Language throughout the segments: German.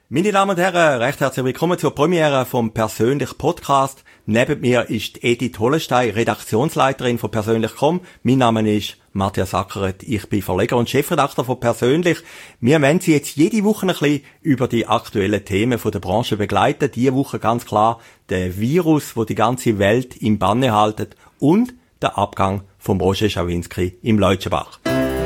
Meine Damen und Herren, recht herzlich willkommen zur Premiere vom Persönlich Podcast. Neben mir ist Edith Hollenstein, Redaktionsleiterin von Persönlich.com. Mein Name ist Matthias Ackeret, ich bin Verleger und Chefredakteur von Persönlich. Wir wollen Sie jetzt jede Woche ein bisschen über die aktuellen Themen von der Branche begleiten. Diese Woche ganz klar der Virus, wo die ganze Welt im Banne haltet, und der Abgang von Roger Schawinski im Leutschenbach.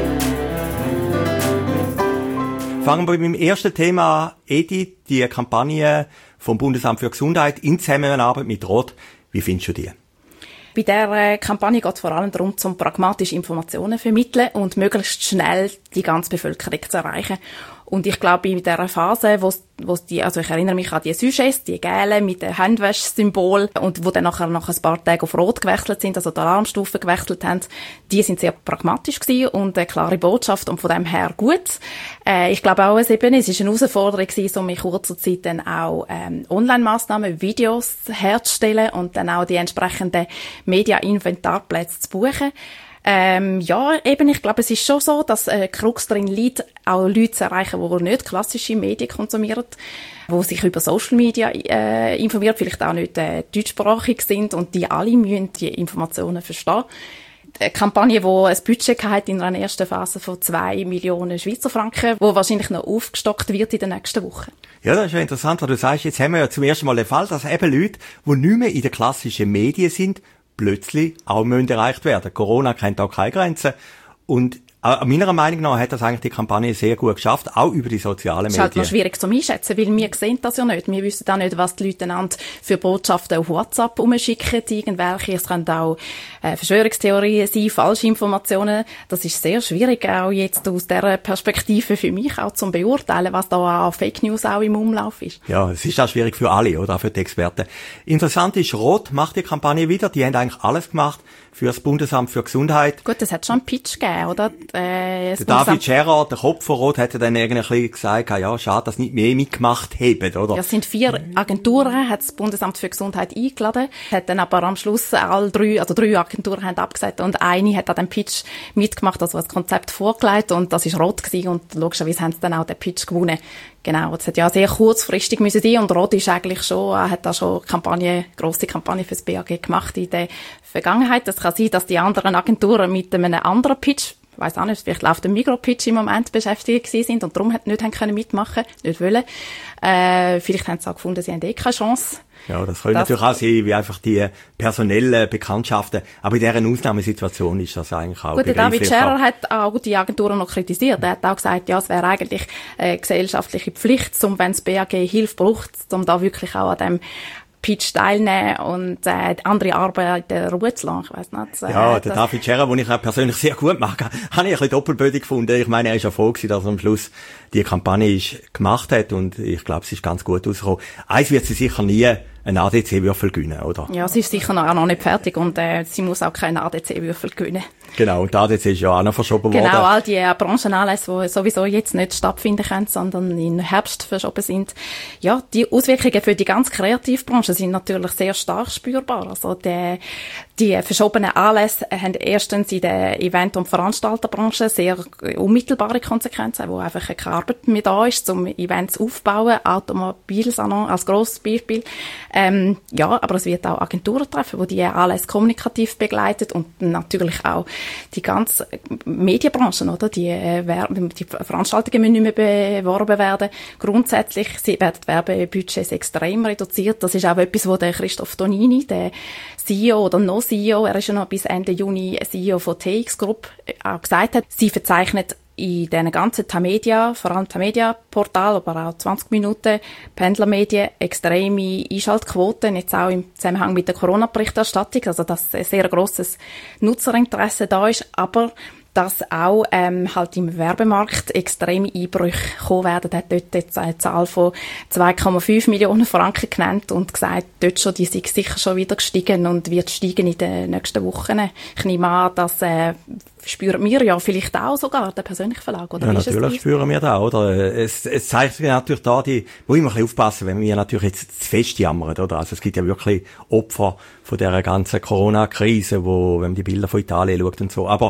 Fangen wir mit dem ersten Thema an. Edith, die Kampagne vom Bundesamt für Gesundheit in Zusammenarbeit mit Rot. Wie findest du die? Bei dieser Kampagne geht es vor allem darum, zum pragmatische Informationen zu vermitteln und möglichst schnell die ganze Bevölkerung zu erreichen. Und ich glaube, in dieser Phase, also ich erinnere mich an die Sujets, die gelben mit dem Handwaschsymbol, und wo dann nachher nach ein paar Tagen auf Rot gewechselt sind, also die Alarmstufen gewechselt haben, die sind sehr pragmatisch gewesen und eine klare Botschaft und von dem her gut. Ich glaube auch, es ist eine Herausforderung gewesen, um in kurzer Zeit dann auch Online-Massnahmen, Videos herzustellen und dann auch die entsprechenden Media-Inventarplätze zu buchen. Ich glaube, es ist schon so, dass Krux drin liegt, auch Leute zu erreichen, die nicht klassische Medien konsumieren, die sich über Social Media informieren, vielleicht auch nicht deutschsprachig sind, und die alle müssen die Informationen verstehen. Eine Kampagne, die ein Budget hat in einer ersten Phase von 2 Millionen Schweizer Franken, wo wahrscheinlich noch aufgestockt wird in den nächsten Wochen. Ja, das ist ja interessant, was du sagst. Jetzt haben wir ja zum ersten Mal den Fall, dass eben Leute, die nicht mehr in den klassischen Medien sind, plötzlich auch müssen erreicht werden. Corona kennt auch keine Grenzen. Und meiner Meinung nach hat das eigentlich die Kampagne sehr gut geschafft, auch über die sozialen Medien. Das ist halt noch schwierig zu einschätzen, weil wir sehen das ja nicht. Wir wissen auch nicht, was die Leute einander für Botschaften auf WhatsApp umschicken, irgendwelche. Es können auch Verschwörungstheorien sein, falsche Informationen. Das ist sehr schwierig, auch jetzt aus dieser Perspektive für mich auch zum Beurteilen, was da an Fake News auch im Umlauf ist. Ja, es ist auch schwierig für alle, oder auch für die Experten. Interessant ist, Rot macht die Kampagne wieder. Die haben eigentlich alles gemacht für das Bundesamt für Gesundheit. Gut, es hat schon einen Pitch gegeben, oder? Der David Scherer, der Kopf von Rot, hat dann irgendwie gesagt, ja, schade, dass nicht mehr mitgemacht haben, oder? Ja, es sind 4 Agenturen, hat das Bundesamt für Gesundheit eingeladen, hat dann aber am Schluss drei Agenturen haben abgesagt und eine hat an dem Pitch mitgemacht, also das Konzept vorgelegt, und das ist Rot gewesen, und logischerweise haben sie dann auch den Pitch gewonnen. Genau, das hat ja sehr kurzfristig müssen sein, und Rot ist eigentlich hat da schon grosse Kampagne fürs BAG gemacht in der Vergangenheit. Das kann sein, dass die anderen Agenturen mit einem anderen Pitch, ich weiss auch nicht, vielleicht läuft der Migros-Pitch im Moment beschäftigt gewesen sind und darum nicht können mitmachen, nicht wollen. Vielleicht haben sie auch gefunden, sie haben keine Chance. Ja, das könnte natürlich auch sein, wie einfach die personellen Bekanntschaften. Aber in dieser Ausnahmesituation ist das eigentlich auch begreiflich. Gut, David Scherer hat auch die Agenturen noch kritisiert. Er hat auch gesagt, ja, es wäre eigentlich eine gesellschaftliche Pflicht, wenn das BAG Hilfe braucht, um da wirklich auch an dem Pitch teilnehmen und andere Arbeiten Ruhe zu lassen. Ich weiss nicht. Ja, der David Scherer, den ich auch persönlich sehr gut mag, habe ich ein bisschen doppelbödig gefunden. Ich meine, er ist ja froh gewesen, dass er am Schluss die Kampagne gemacht hat, und ich glaube, es ist ganz gut rausgekommen. Eins wird sie sicher nie einen ADC-Würfel gewinnen, oder? Ja, sie ist sicher noch nicht fertig, und sie muss auch keinen ADC-Würfel gewinnen. Genau, und der ADC ist ja auch noch verschoben worden. Genau, all die Branchenanlässe, die sowieso jetzt nicht stattfinden können, sondern im Herbst verschoben sind. Ja, die Auswirkungen für die ganze Kreativbranche sind natürlich sehr stark spürbar. Also die verschobenen Anlässe haben erstens in der Event- und Veranstalterbranche sehr unmittelbare Konsequenzen, wo einfach keine Arbeit mehr da ist, um Events aufzubauen. Automobilsalon als grosses Beispiel. Aber es wird auch Agenturen treffen, die die Anlässe kommunikativ begleiten, und natürlich auch die ganze Medienbranche, oder? Die Veranstaltungen müssen nicht mehr beworben werden. Grundsätzlich werden die Werbebudgets extrem reduziert. Das ist auch etwas, was der Christoph Tonini, der CEO oder noch CEO, er ist ja noch bis Ende Juni CEO von TX Group, auch gesagt hat. Sie verzeichnet in diesen ganzen Tamedia, vor allem Tamedia-Portal, aber auch 20 Minuten Pendlermedien, extreme Einschaltquoten, jetzt auch im Zusammenhang mit der Corona-Berichterstattung, also dass ein sehr grosses Nutzerinteresse da ist, aber dass auch halt im Werbemarkt extreme Einbrüche kommen werden. Er hat dort jetzt eine Zahl von 2,5 Millionen Franken genannt und gesagt, dort schon, die sind sicher schon wieder gestiegen und wird steigen in den nächsten Wochen. Ich nehme an, dass spüren wir ja vielleicht auch sogar, der persönliche Verlag, oder? Ja, natürlich spüren wir das, oder? Es zeigt sich natürlich da, wo immer ein bisschen aufpassen, wenn wir natürlich jetzt zu fest jammern, oder? Also es gibt ja wirklich Opfer von dieser ganzen Corona-Krise, wenn man die Bilder von Italien schaut und so. Aber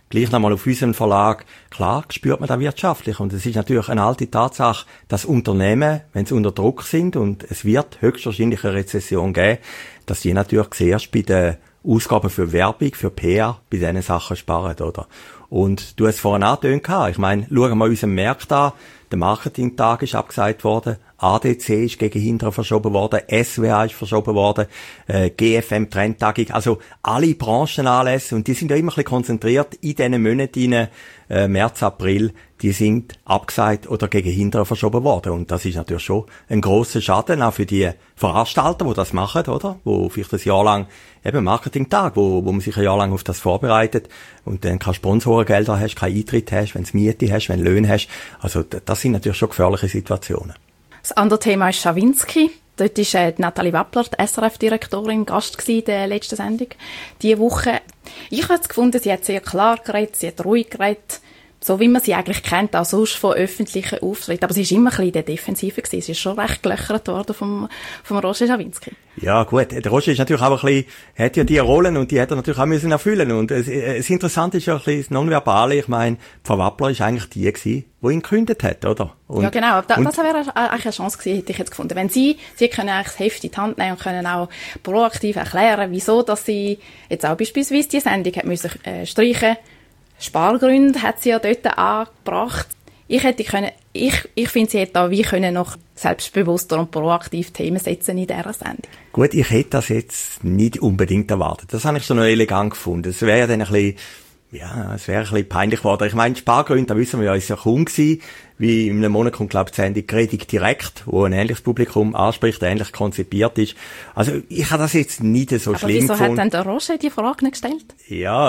gleich nochmal auf unserem Verlag, klar spürt man das wirtschaftlich. Und es ist natürlich eine alte Tatsache, dass Unternehmen, wenn sie unter Druck sind und es wird höchstwahrscheinlich eine Rezession geben, dass die natürlich zuerst bei den Ausgaben für Werbung, für PR, bei diesen Sachen sparen, oder? Und du hast vorhin angetönt, ich meine, schauen wir mal unseren Markt an. Der Marketingtag ist abgesagt worden, ADC ist gegen hinten verschoben worden, SWA ist verschoben worden, GFM Trendtagung, also alle Branchenanlässe, und die sind ja immer ein bisschen konzentriert in diesen Monaten, März, April, die sind abgesagt oder gegen hinten verschoben worden. Und das ist natürlich schon ein grosser Schaden, auch für die Veranstalter, die das machen, oder? Wo vielleicht ein Jahr lang, eben Marketingtag, wo man sich ein Jahr lang auf das vorbereitet und dann keine Sponsorengelder hast, keinen Eintritt hast, wenn du Miete hast, wenn du Löhne hast. Also, das sind natürlich schon gefährliche Situationen. Das andere Thema ist Schawinski. Dort war Nathalie Wappler, die SRF-Direktorin, Gast in der letzten Sendung diese Woche. Ich habe es gefunden, sie hat sehr klar geredet, sie hat ruhig geredet, so wie man sie eigentlich kennt, auch sonst von öffentlichen Auftritten. Aber sie ist immer ein bisschen in der Defensive gewesen. Sie ist schon recht gelöchert worden vom Roger Schawinski. Ja, gut. Der Roger ist natürlich auch ein bisschen, hat ja die Rollen und die hat er natürlich auch müssen erfüllen. Und das Interessante ist ja ein bisschen das Nonverbale. Ich meine, Frau Wappler ist eigentlich die gewesen, die ihn gekündigt hat, oder? Und, ja, genau. Das wäre eigentlich eine Chance gewesen, hätte ich jetzt gefunden. Wenn sie können eigentlich das Heft in die Hand nehmen und können auch proaktiv erklären, wieso, dass sie jetzt auch beispielsweise die Sendung hat müssen streichen. Spargründe hat sie ja dort angebracht. Ich finde, sie hätte da wie können noch selbstbewusster und proaktiv Themen setzen in dieser Sendung. Gut, ich hätte das jetzt nicht unbedingt erwartet. Das habe ich schon noch elegant gefunden. Es wäre ja dann ein bisschen peinlich geworden. Ich meine, Spargründe, da wissen wir ja, ist ja kaum gewesen. Wie in einem Monat kommt, glaube ich, die Sendung Predigt direkt, wo ein ähnliches Publikum anspricht, ähnlich konzipiert ist. Also, ich habe das jetzt nicht so schlimm gefunden. Aber wieso hat denn der Roger die Frage nicht gestellt? Ja,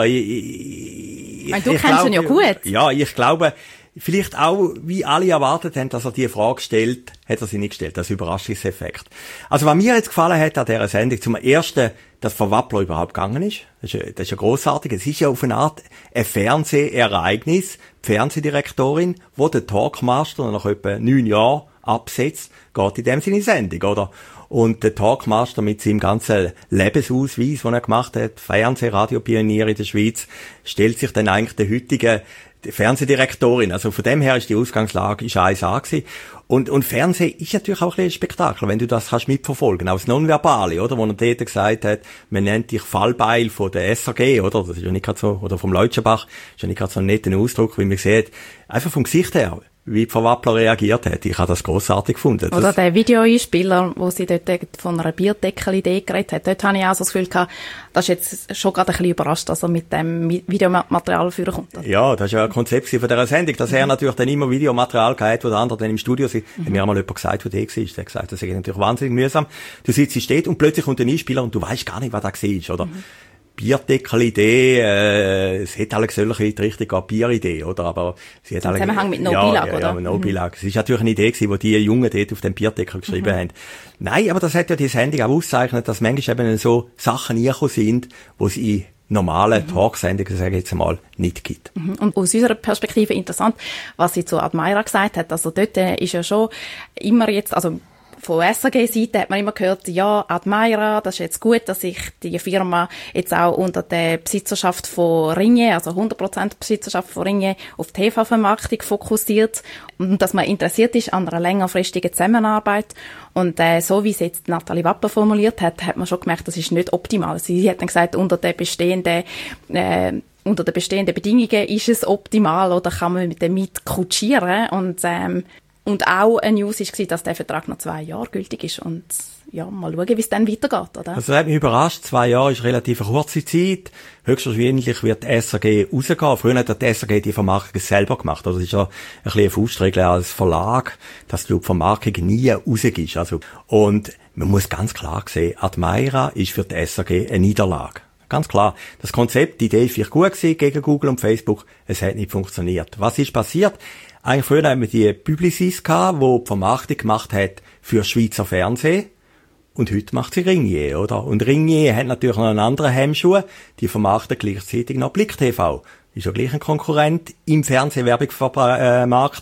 du kennst ihn ja gut. Ja, ich glaube, vielleicht auch, wie alle erwartet haben, dass er die Frage stellt, hat er sie nicht gestellt. Das ist ein Überraschungseffekt. Also, was mir jetzt gefallen hat an dieser Sendung, zum Ersten, dass Frau Wappler überhaupt gegangen ist. Das ist ja grossartig. Es ist ja auf eine Art ein Fernsehereignis. Die Fernsehdirektorin, die den Talkmaster nach etwa 9 Jahren absetzt, geht in dem Sinne in Sendung, oder? Und der Talkmaster mit seinem ganzen Lebensausweis, den er gemacht hat, Fernseh-Radio-Pionier in der Schweiz, stellt sich dann eigentlich der heutigen Fernsehdirektorin. Also von dem her ist die Ausgangslage 1A gewesen. Und Fernsehen ist natürlich auch ein Spektakel, wenn du das kannst mitverfolgen. Auch das Nonverbale, oder? Wo er dort gesagt hat, man nennt dich Fallbeil von der SRG, oder? Das ist ja nicht gerade so, oder vom Leutschenbach, ist ja nicht gerade so ein netter Ausdruck, wie man sieht. Einfach vom Gesicht her, wie Frau Wappler reagiert hat. Ich habe das grossartig gefunden. Oder der Videoeinspieler, wo sie dort von einer Bierdeckel-Idee geredet hat. Dort habe ich auch so das Gefühl gehabt, das ist jetzt schon gerade ein bisschen überrascht, dass er mit dem Videomaterial vorkommt. Ja, das ist ja ein Konzept von dieser Sendung, dass er natürlich dann immer Videomaterial gehabt, wo der andere dann im Studio sind. Hat mir einmal jemand gesagt, wo der war. Der hat gesagt, das ist natürlich wahnsinnig mühsam. Du sitzt, steht und plötzlich kommt ein Einspieler und du weißt gar nicht, was da war, oder? Bierdeckel-Idee, es hat alle solche in die Richtung Bieridee, oder? Aber sie hat alle Zusammenhang mit No-Bilag, oder? Ja, No-Bilag. Es ist natürlich eine Idee gewesen, die Jungen dort auf dem Bierdeckel geschrieben haben. Nein, aber das hat ja die Sendung auch auszeichnet, dass manchmal eben so Sachen reingekommen sind, wo es in normalen Talksendungen, sage ich jetzt einmal, nicht gibt. Und aus unserer Perspektive interessant, was sie zu Admira gesagt hat. Also dort ist ja schon immer jetzt, also von SRG-Seite hat man immer gehört, ja, Admira, das ist jetzt gut, dass sich die Firma jetzt auch unter der Besitzerschaft von Ringier, also 100% Besitzerschaft von Ringier, auf TV-Vermarktung fokussiert und dass man interessiert ist an einer längerfristigen Zusammenarbeit. Und so wie es jetzt Nathalie Wappler formuliert hat, hat man schon gemerkt, das ist nicht optimal. Sie hat dann gesagt, unter den bestehenden Bedingungen ist es optimal oder kann man damit kutschieren und auch eine News war, dass der Vertrag noch 2 Jahre gültig ist. Und ja, mal schauen, wie es dann weitergeht, oder? Also, das hat mich überrascht. 2 Jahre ist relativ eine kurze Zeit. Höchstwahrscheinlich wird die SRG rausgehen. Früher hat die SRG die Vermarktung selber gemacht. Also, das ist ja ein bisschen eine Faustregel als Verlag, dass du die Vermarktung nie rausgibst. Also, und man muss ganz klar sehen, Admira ist für die SRG eine Niederlage. Ganz klar. Das Konzept, die Idee ist vielleicht gut gewesen gegen Google und Facebook. Es hat nicht funktioniert. Was ist passiert? Eigentlich früher haben wir die Publicis gehabt, die die Vermarktung gemacht hat für Schweizer Fernsehen. Und heute macht sie Ringier, oder? Und Ringier hat natürlich noch einen anderen Hemmschuh. Die vermarkten gleichzeitig noch Blick TV. Ist ja gleich ein Konkurrent im Fernsehwerbungsmarkt.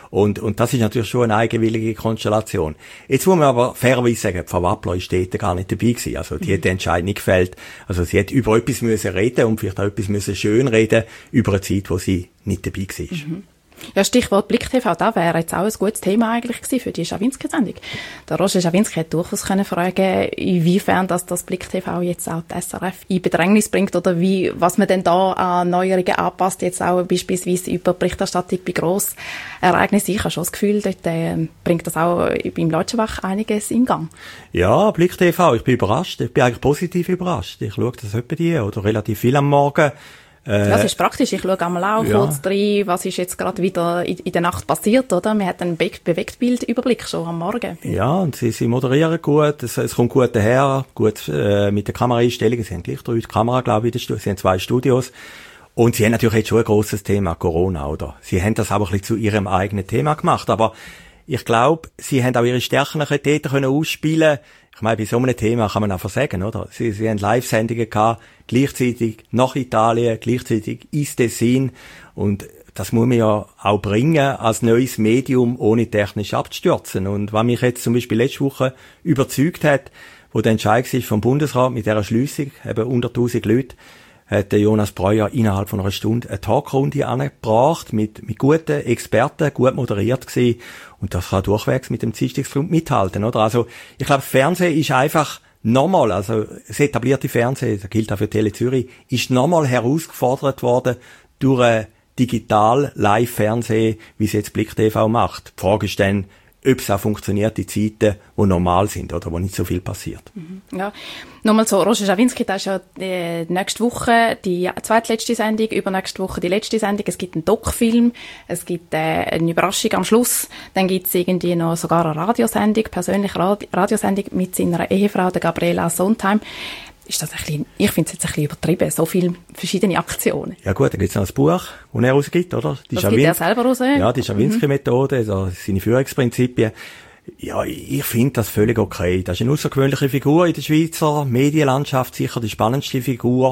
Und das ist natürlich schon eine eigenwillige Konstellation. Jetzt muss man aber fairerweise sagen, Frau Wappler ist dort gar nicht dabei gewesen. Also die hat den Entscheid nicht gefällt. Also sie hat über etwas müssen reden und vielleicht auch etwas müssen schön reden über eine Zeit, wo sie nicht dabei war. Ja, Stichwort Blick TV, da wäre jetzt auch ein gutes Thema eigentlich gewesen für die Schawinski-Sendung. Der Roger Schawinski hätte durchaus können fragen, inwiefern das Blick TV jetzt auch die SRF in Bedrängnis bringt oder was man denn da an Neuerungen anpasst, jetzt auch beispielsweise über Berichterstattung bei Grossereignissen. Ich habe schon das Gefühl, dort bringt das auch beim Leutschenbach einiges in Gang. Ja, Blick TV, ich bin überrascht. Ich bin eigentlich positiv überrascht. Ich schaue das etwa oder relativ viel am Morgen. Ja, das ist praktisch. Ich schaue einmal auch kurz rein, was ist jetzt gerade wieder in der Nacht passiert, oder? Man hat einen Bewegtbildüberblick schon am Morgen. Ja, und sie moderieren gut, es kommt gut daher, gut mit der Kameraeinstellung. Sie haben gleich 3 Kamera, glaube ich, sie haben 2 Studios. Und sie haben natürlich jetzt schon ein grosses Thema, Corona, oder? Sie haben das aber ein bisschen zu ihrem eigenen Thema gemacht, aber ich glaube, sie haben auch ihre Stärken dort ausspielen können. Ich meine, bei so einem Thema kann man einfach sagen, oder? Sie haben Live-Sendungen gehabt, gleichzeitig nach Italien, gleichzeitig ins Tessin. Und das muss man ja auch bringen als neues Medium, ohne technisch abzustürzen. Und was mich jetzt zum Beispiel letzte Woche überzeugt hat, wo der Entscheid war vom Bundesrat mit dieser Schliessung, eben unter 1000 Leute, hat der Jonas Breuer innerhalb von einer Stunde eine Talkrunde angebracht, mit guten Experten, gut moderiert gewesen. Und das kann durchwegs mit dem Dienstagsfilm mithalten, oder? Also, ich glaube, das Fernsehen ist einfach nochmal, also, das etablierte Fernsehen, das gilt auch für Tele Zürich, ist nochmal herausgefordert worden durch ein Digital-Live-Fernsehen, wie es jetzt Blick TV macht. Die Frage ist dann, ob es auch funktioniert in Zeiten, die normal sind oder wo nicht so viel passiert. Ja, nochmal so, Roger Schawinski, das ist ja nächste Woche die zweitletzte Sendung, übernächste Woche die letzte Sendung. Es gibt einen Doc-Film, es gibt eine Überraschung am Schluss, dann gibt es irgendwie noch sogar eine Radiosendung, persönliche Radiosendung mit seiner Ehefrau, der Gabriela Sondheim. Ist das ein bisschen, ich finde es jetzt ein bisschen übertrieben, so viele verschiedene Aktionen. Ja gut, dann gibt es noch ein Buch, das er rausgibt, oder? Das gibt er selber raus. Ja, die Schawinski-Methode, seine Führungsprinzipien. Ja, ich finde das völlig okay. Das ist eine außergewöhnliche Figur in der Schweizer Medienlandschaft, sicher die spannendste Figur,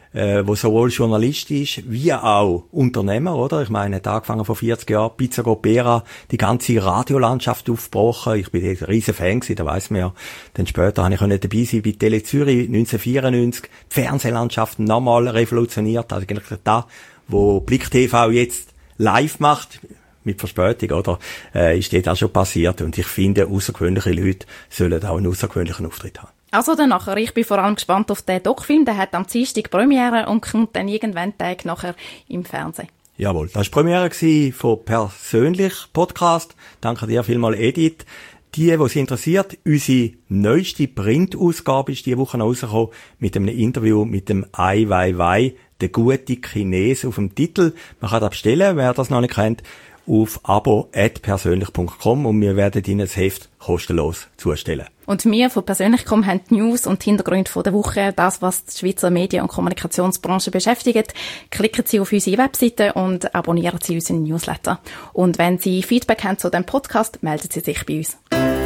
wo sowohl Journalist ist, wie auch Unternehmer, oder? Ich meine, er hat angefangen vor 40 Jahren, Pizza Gopera, die ganze Radiolandschaft aufgebrochen. Ich bin ein riesen Fan gewesen, da weiss man ja. Dann später habe ich dabei sein bei Tele Zürich 1994, die Fernsehlandschaft nochmal revolutioniert. Also eigentlich das, wo Blick TV jetzt live macht, mit Verspätung, oder? Ist dort auch schon passiert. Und ich finde, außergewöhnliche Leute sollen auch einen außergewöhnlichen Auftritt haben. Also dann nachher, ich bin vor allem gespannt auf den Doc-Film, der hat am Dienstag Premiere und kommt dann irgendwann Tag nachher im Fernsehen. Jawohl, das war die Premiere von Persönlich Podcast. Danke dir vielmals, Edith. Die es interessiert, unsere neueste Printausgabe ist diese Woche noch rausgekommen mit einem Interview mit dem Ai Weiwei, der gute Chines auf dem Titel. Man kann das bestellen, wer das noch nicht kennt, auf abo@persönlich.com und wir werden Ihnen das Heft kostenlos zustellen. Und wir von Persönlich.com haben die News und Hintergründe von der Woche, das, was die Schweizer Medien- und Kommunikationsbranche beschäftigt. Klicken Sie auf unsere Webseite und abonnieren Sie unseren Newsletter. Und wenn Sie Feedback haben zu diesem Podcast, melden Sie sich bei uns.